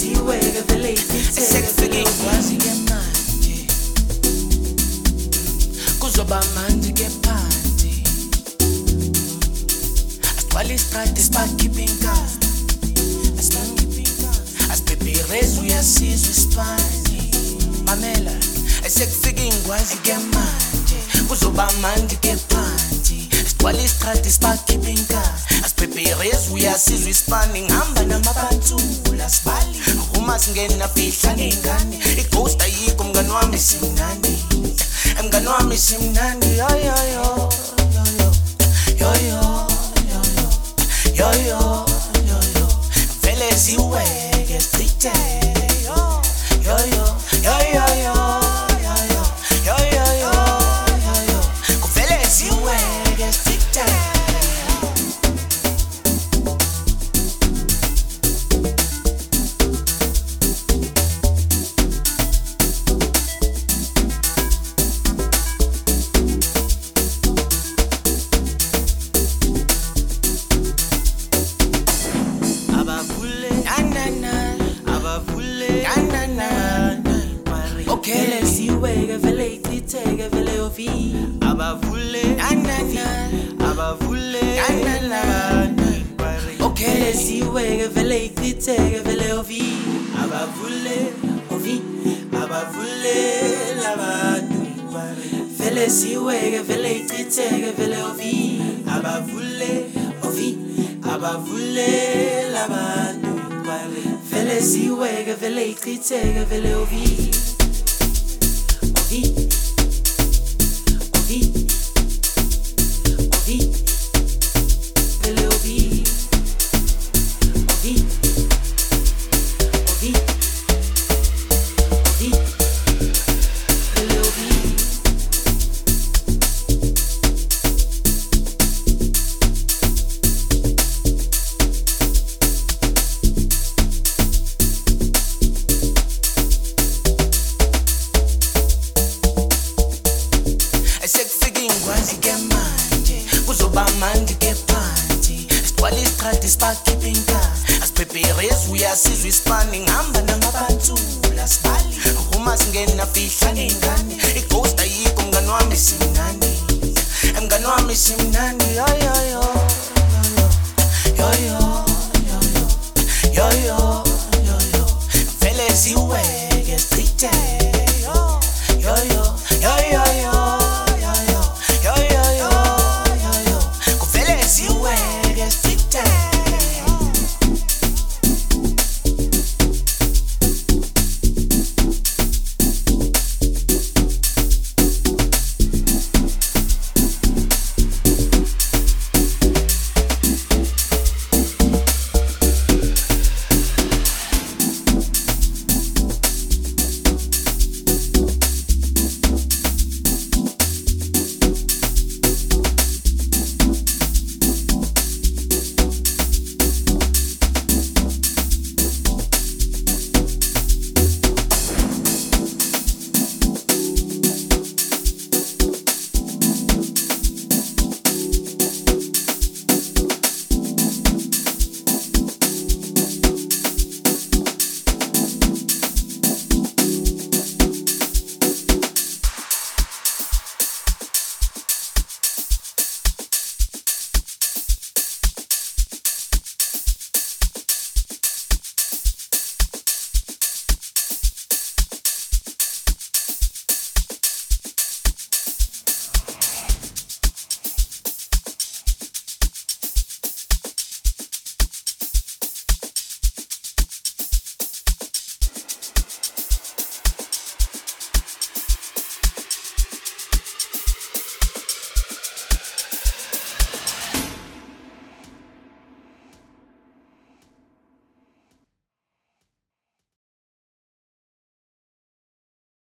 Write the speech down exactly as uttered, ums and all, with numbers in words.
siweke vele sekufike ngikwazi ke manje kuzoba manje ke phansi asigcwala istradi sibakhipha inkani asibhebhereza uyasizwa isipani mamela sekufike ngikwazi ke manje kuzoba manje ke phansi asigcwala istradi sibakhipha inkani asibhebhereza uyasizwa isipani ngihamba namabantsula sibali uma singena fihla ngengane ighost ayikho mngani wami simnandi mngani wami simnandi yo yo yo yo yo yo yo yo yo vele siweke stricte yo yo yo yo yo yo yo yo yo yo kuvele siweke stricte vele siweke vele ichitheke vele ovi abavule abavule vele siweke vele ichitheke vele ovi abavule ovi abavule labantu vele siweke vele ichitheke vele ovi abavule ovi abavule labantu vele siweke vele ichitheke vele ovi ovi ovi ovi vele ovi ovi ovi ovi vele ovi sekufike ngikwazi ke manje kuzoba manje ke phansi sigcwala istradi sibakhipha inkani asibhebhereza uyasizwa isipani ngihamba namabantsula sibali uma singena fihla ngengane ighost ayikho mngani wami simnandi mngani wami simnandi yo yo yo yo yo yo yo yo